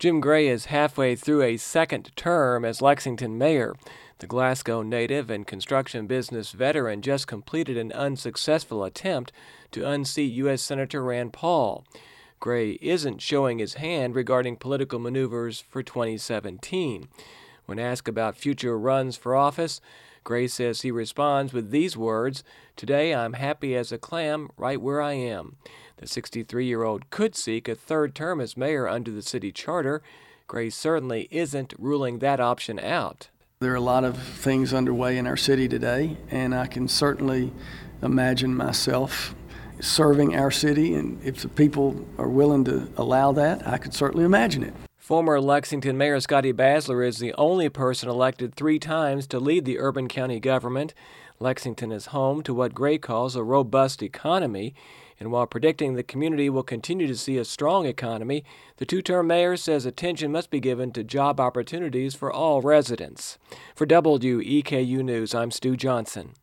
Jim Gray is halfway through a second term as Lexington mayor. The Glasgow native and construction business veteran just completed an unsuccessful attempt to unseat U.S. Senator Rand Paul. Gray isn't showing his hand regarding political maneuvers for 2017. When asked about future runs for office, Gray says he responds with these words, "Today I'm happy as a clam right where I am." The 63-year-old could seek a third term as mayor under the city charter. Gray certainly isn't ruling that option out. There are a lot of things underway in our city today, and I can certainly imagine myself serving our city, and if the people are willing to allow that, I could certainly imagine it. Former Lexington Mayor Scotty Basler is the only person elected 3 times to lead the urban county government. Lexington is home to what Gray calls a robust economy, and while predicting the community will continue to see a strong economy, the 2-term mayor says attention must be given to job opportunities for all residents. For WEKU News, I'm Stu Johnson.